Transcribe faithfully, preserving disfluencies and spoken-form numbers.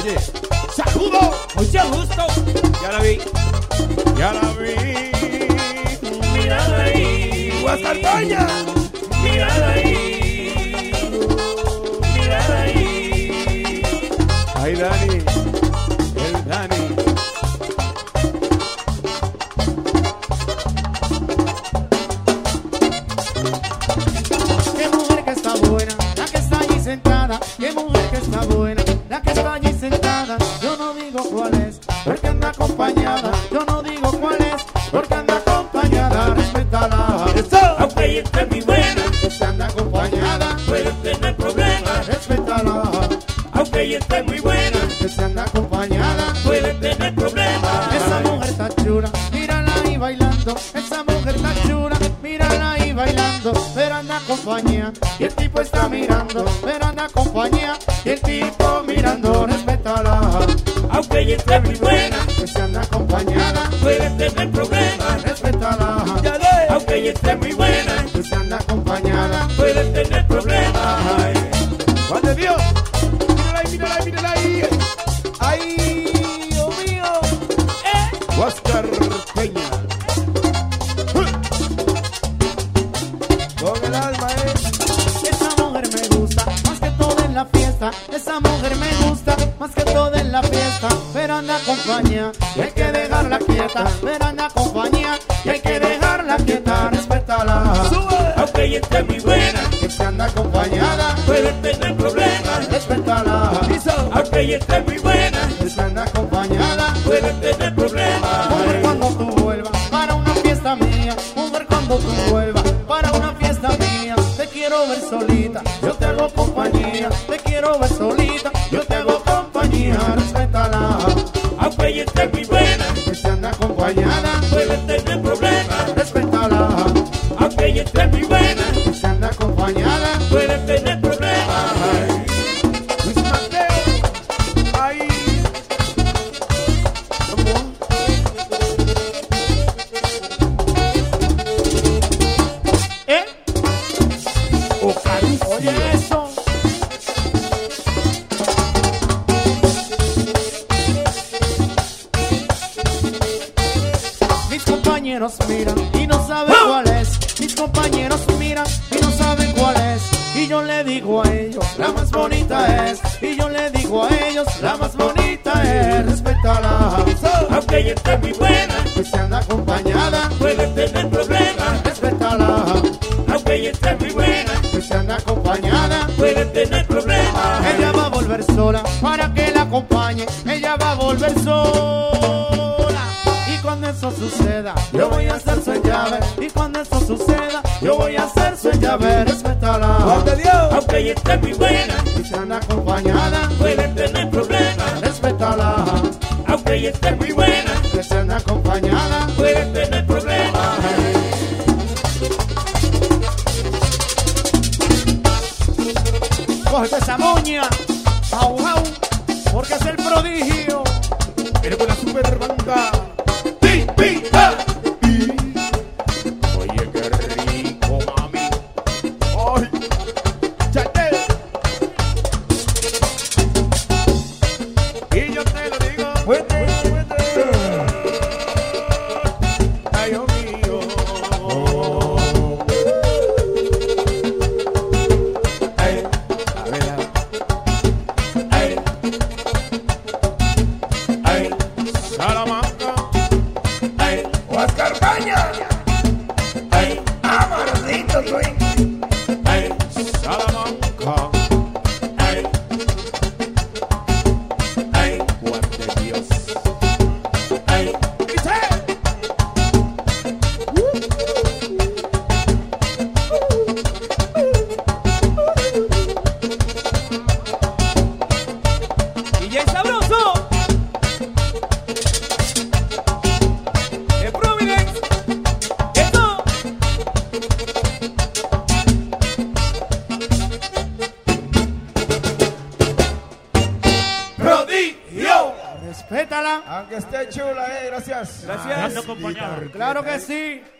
Oye, saludo. Mucho gusto. Ya la vi. Ya la vi. Mírala ahí. Guascarpaña. Mírala ahí. Mírala ahí. Ay, Dani. El Dani. Qué mujer que está buena, la que está allí sentada. Qué mujer que está buena, la que está allí sentada. Yo no digo cuál es, porque anda acompañada. Yo no digo cuál es, porque anda acompañada. Respétala. Aunque ella esté muy buena, Que se anda acompañada. puede tener problemas. Respétala. Aunque ella esté muy buena, Que se anda acompañada. puede tener problemas. Esa mujer está chula, mírala ahí bailando. Esa mujer está chula, mírala ahí bailando. Pero anda compañía y el tipo está mirando. Pero anda compañía y el tipo mirando. Respétala. Aunque ella esté muy buena, Que se anda acompañada. puede tener problemas. Respétala. Aunque ella esté muy buena, Que se anda acompañada. puede tener problemas. Juan de Dios. Mírala ahí, mírala ahí, mírala ahí. ¡Ay, Dios mío! Huáscar Peña. Con el alma, eh. Esa mujer me gusta más que todo en la fiesta. Esa mujer me gusta más que todo en la fiesta. Pero anda compañía y hay que dejarla quieta. Pero anda compañía y hay que dejarla quieta. Respétala. Aunque ella esté muy buena, Que se anda acompañada. puede tener problemas. Respétala. Aunque ella esté muy buena, Que se anda acompañada. puede tener problemas. Mujer cuando tú vuelvas para una fiesta mía. Mujer cuando tú vuelvas para una fiesta mía. Te quiero ver solita, yo te hago compañía. Te quiero ver solita, yo te hago compañía. Respétala. Aunque ella esté muy buena, Que se anda acompañada. puede tener problemas. Respétala. Aunque ella esté muy buena, Que se anda acompañada. puede tener problemas. Luis Mateo. Ahí. ¿Eh? O Caruso. Oye eso. Mis compañeros miran y no saben cuál es. Mis compañeros miran y no saben cuál es. Y yo le digo a ellos, la más bonita es. Y yo le digo a ellos, la más bonita es. Respétala. Aunque ella esté muy buena, Que se anda acompañada. puede tener problemas. Respétala. Aunque ella esté muy buena, Que se anda acompañada. puede tener problemas. Ella va a volver sola para que la acompañe. Ella va a volver sola. Y cuando eso suceda, yo voy a hacer su llave. Y cuando eso suceda, yo voy a hacer su llave. Respétala. Juan de Dios. Aunque ella esté muy buena, Que se anda acompañada. puede tener problemas. Respétala. Aunque ella esté muy buena, Que se anda acompañada. puede tener problemas. Cógete esa moña. Au, au. Porque es el prodigio. Pero con la super banda. ¡Pi, pi, ah! Oye, qué rico, mami. Ay. Chate. Y yo te lo digo. Fuerte, fuerte. Ay, Dios mío. Ay, a ver, a ver. Ay, ay, Salamanca. ay, Huáscar Caña. ay, Amarrito, soy. ay, Salamanca. ay, ay, Juan de Dios. ay. D J Sabroso de Providence. Esto. Prodigio. Respétala. Aunque esté chula, eh, gracias. Gracias. Claro que sí.